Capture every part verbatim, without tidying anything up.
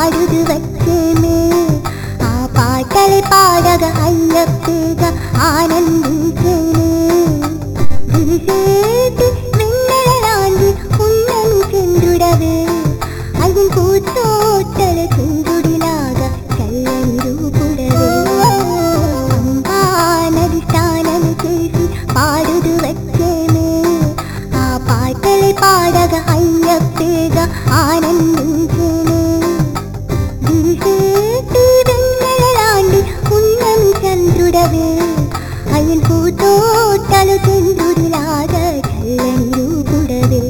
పాడుదు వచ్చేమే ఆ పాటలు పాడగా అయ్యప్పగా ఆనందించేనే విరిసేటి వెన్నెలలాంటి ఉన్నని చంద్రుడవే అవి కూర్చోటల చంద్రుడిలాగా చల్లని రూపుడవే అంబా నది స్నానము చేసి పాడుదు వచ్చేమే ఆ పాటలు పాడగా అయ్యప్పగా ఆనందించేనే విరిసేటి వెన్నెలలాంటి ఉన్నని చంద్రుడవే అవి కూర్చోటల చంద్రుడిలాగా చల్లని రూపుడవే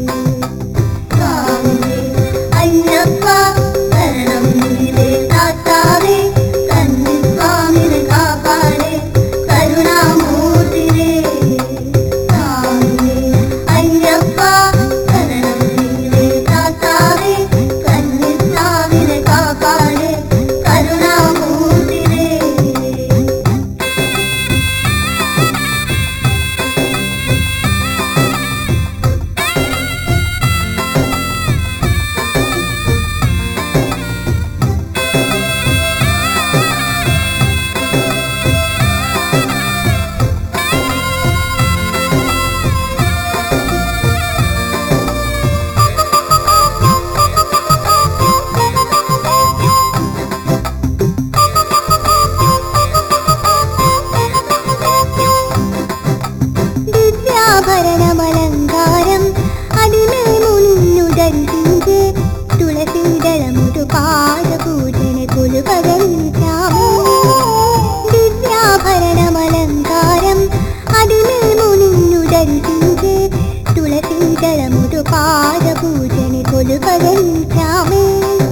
దివ్యాభరణమలంకారం అది మేము నిన్ను దర్శించే తులసీదళముతో పాద పూజని కొలుపగలిచాము దివ్యాభరణమలంకారం అది మేము నిన్ను దర్శించే తులసీదళముతో పాద పూజని కొలుపగలిచామే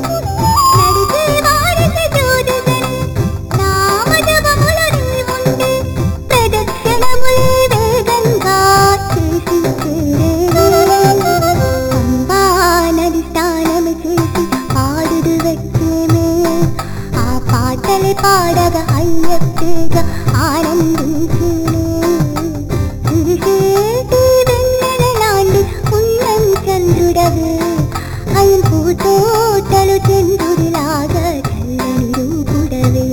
పాడగా అయ్యప్పగా ఆనందించేనే విరిసేటి వెన్నెలలాంటి ఉన్నని చంద్రుడవే అయం పూతోటలు చంద్రుడిలాగా చల్లని రూపుడవే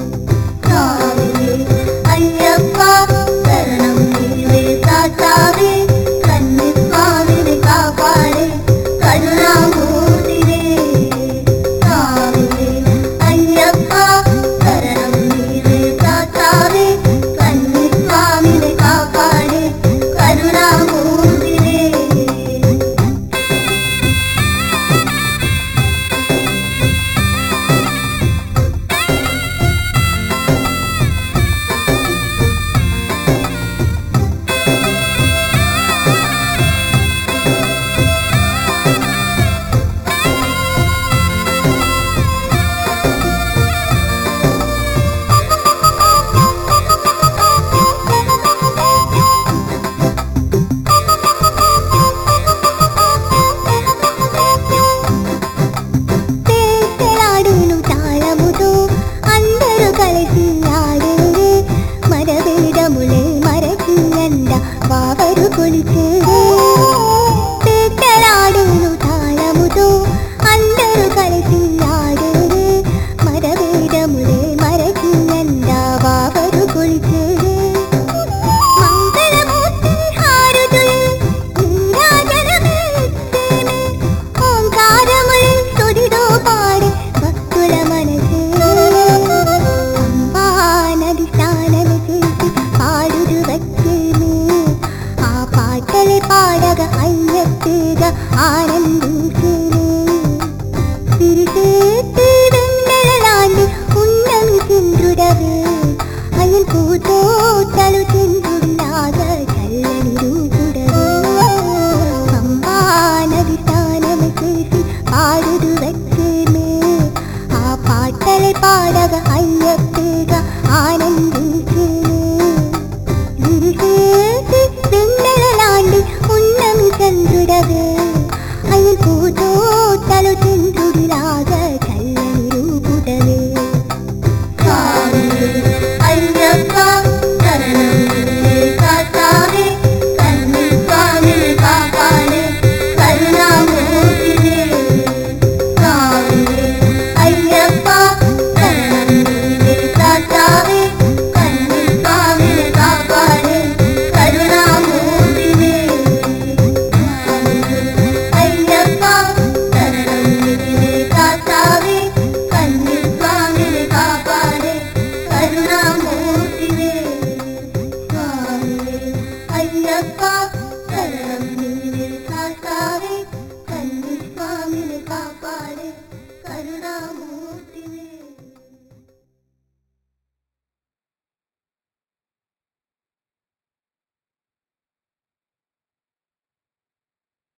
అయ్యప్ప శరణం నీవే సాచావే కన్ని స్వామిని కాపాడే కరుణామూర్తివే అయ్యప్ప వావరు కొలిచేదే పేటలాడేను తాళముతో అందరూ కలిసి ఆడేదే మరవేదములే మరచి అంద వావరు కొలిచేదే మంగళమూర్తి హారతులే నీరాజనమే ఇచ్చేనే ఓంకారములే స్తుతితో పాడే భక్తుల మనసే అంబా నది స్నానము చేసి పాడుదు వచ్చేనే పాటలు పాడగా అయ్యప్పగా ఆనందించేనే విరిసేటి వెన్నెలలాంటి ఉన్నని చంద్రుడవే అయం పూతోటలు చంద్రుడిలాగా చల్లని రూపుడవే అంబా నది స్నానము చేసి పాడుదు వచ్చేనే ఆ పాటలు పాడగా అయ్యప్పగా ఆనంద